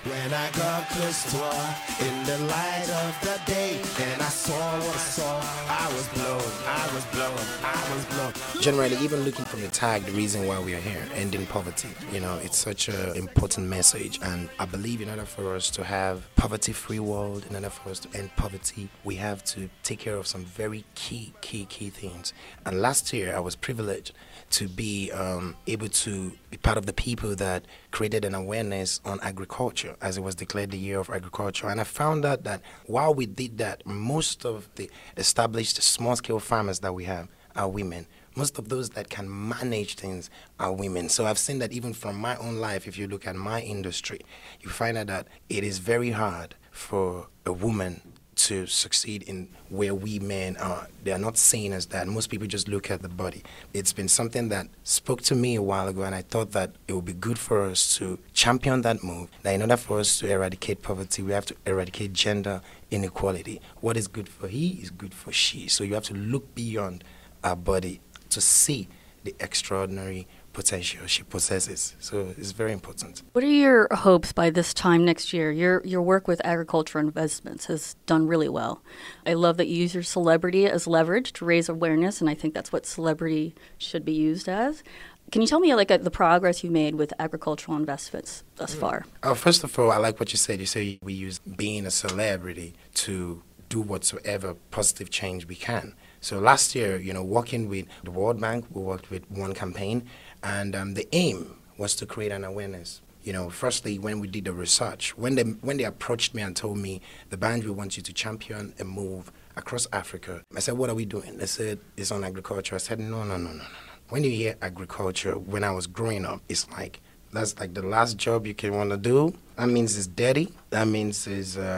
When I got close to her in the light of the day, and I saw what I saw, I was blown. Generally, even looking from the tag, the reason why we are here, ending poverty, it's such an important message. And I believe in order for us to have poverty-free world, in order for us to end poverty, we have to take care of some very key things. And last year, I was privileged to be able to be part of the people that created an awareness on agriculture, as it was declared the year of agriculture. And I found out that while we did that, most of the established small-scale farmers that we have are women. Most of those that can manage things are women. So I've seen that even from my own life, if you look at my industry, you find out that it is very hard for a woman to succeed in where we men are. They are not seen as that. Most people just look at the body. It's been something that spoke to me a while ago, and I thought that it would be good for us to champion that move, that in order for us to eradicate poverty, we have to eradicate gender inequality. What is good for he is good for she. So you have to look beyond our body to see the extraordinary potential she possesses. So it's very important. What are your hopes by this time next year? Your work with agriculture investments has done really well. I love that you use your celebrity as leverage to raise awareness, and I think that's what celebrity should be used as. Can you tell me the progress you made with agricultural investments thus far? First of all, I like what you said. You say we use being a celebrity to do whatsoever positive change we can. So last year, working with the World Bank, we worked with one campaign, and the aim was to create an awareness. Firstly, when we did the research, when they approached me and told me, the band, we want you to champion a move across Africa, I said, what are we doing? They said, it's on agriculture. I said, no. When you hear agriculture, when I was growing up, that's like the last job you can want to do. That means it's dirty. That means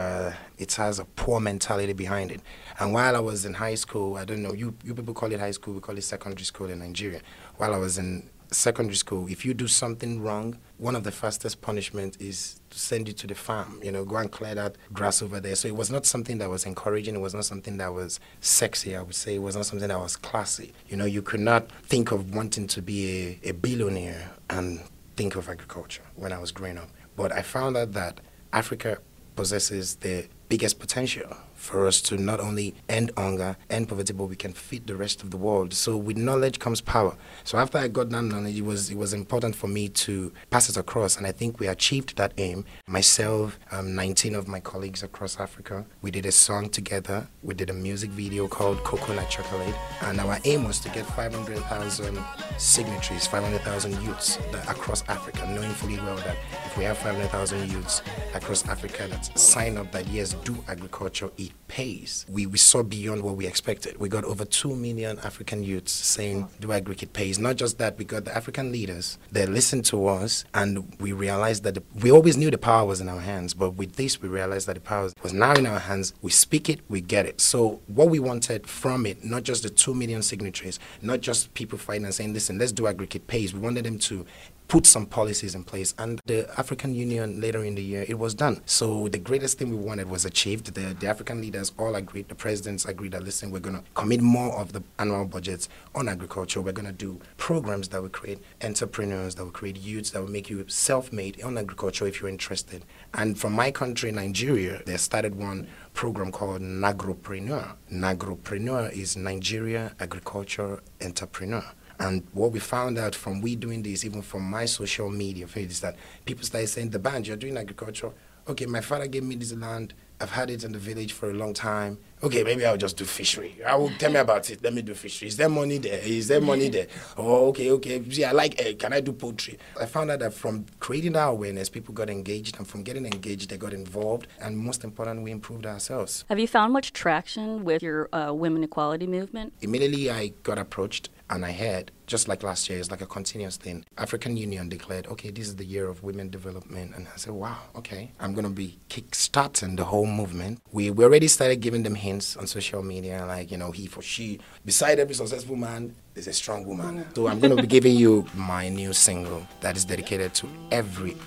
it has a poor mentality behind it. And while I was in high school, I don't know, you people call it high school, we call it secondary school in Nigeria. While I was in secondary school, if you do something wrong, one of the fastest punishments is to send you to the farm, go and clear that grass over there. So it was not something that was encouraging. It was not something that was sexy, I would say. It was not something that was classy. You could not think of wanting to be a billionaire and think of agriculture when I was growing up. But I found out that Africa possesses the biggest potential for us to not only end hunger, end poverty, but we can feed the rest of the world. So with knowledge comes power. So after I got that knowledge, it was important for me to pass it across, and I think we achieved that aim. Myself, 19 of my colleagues across Africa, we did a song together. We did a music video called Coconut Chocolate, and our aim was to get 500,000 signatories, 500,000 youths across Africa, knowing fully well that if we have 500,000 youths across Africa that sign up that yes, do agriculture, it pays. We saw beyond what we expected. We got over 2 million African youths saying, do agri, it pays. Not just that, we got the African leaders. They listened to us, and we realized that we always knew the power was in our hands, but with this, we realized that the power was now in our hands. We speak it, we get it. So what we wanted from it, not just the 2 million signatories, not just people fighting and saying, listen, let's do agri, it pays. We wanted them to put some policies in place, and the African Union later in the year, it was done. So the greatest thing we wanted was achieved. The African leaders all agreed, the presidents agreed that, listen, we're going to commit more of the annual budgets on agriculture. We're going to do programs that will create entrepreneurs, that will create youths, that will make you self-made on agriculture if you're interested. And from my country, Nigeria, they started one program called Nagropreneur. Nagropreneur is Nigeria Agriculture Entrepreneur. And what we found out from we doing this, even from my social media feed, is that people started saying, the band, you're doing agriculture. Okay, my father gave me this land. I've had it in the village for a long time. Okay, maybe I'll just do fishery. Tell me about it. Let me do fishery. Is there money there? Is there money there? Oh, okay. See, I like egg. Can I do poultry? I found out that from creating that awareness, people got engaged, and from getting engaged, they got involved, and most important, we improved ourselves. Have you found much traction with your women equality movement? Immediately, I got approached, and I heard, just like last year, it's like a continuous thing. African Union declared, okay, this is the year of women development. And I said, wow, okay, I'm going to be kickstarting the whole movement. We already started giving them hints on social media, like, he for she. Beside every successful man, there's a strong woman. So I'm going to be giving you my new single that is dedicated to every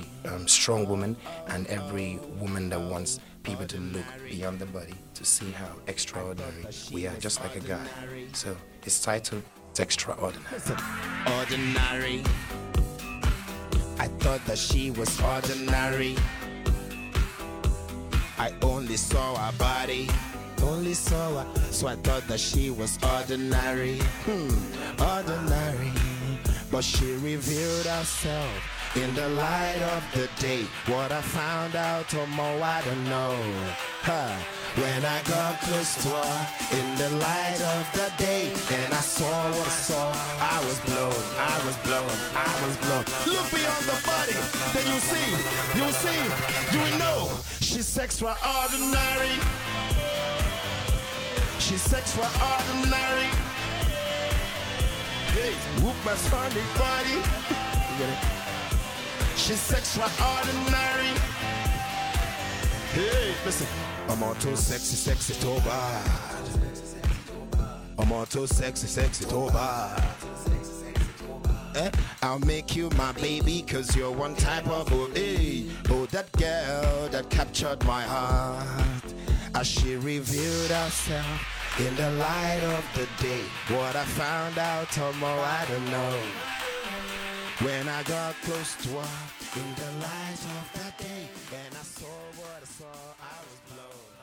strong woman and every woman that wants people to look beyond the body to see how extraordinary we are, just like a guy. So it's titled It's Extraordinary. Ordinary. I thought that she was ordinary. I only saw her body, only saw her, so I thought that she was ordinary, ordinary. But she revealed herself in the light of the day. What I found out or more, I don't know. When I got close to her in the light of the day, and I saw what I saw, I was blown, I was blown, I was blown. Look beyond the body, then you see, you will know. She's extraordinary. She's extraordinary. Hey, whoop my Sunday body. She's extraordinary. Hey, listen. I'm all too sexy, sexy, too bad. I'm all too sexy, sexy, too bad. I'll make you my baby, cause you're one type of oh, hey. Oh, that girl that captured my heart, as she revealed herself in the light of the day. What I found out tomorrow, I don't know. When I got close to her in the light of the day, and I saw what I saw, I was blown.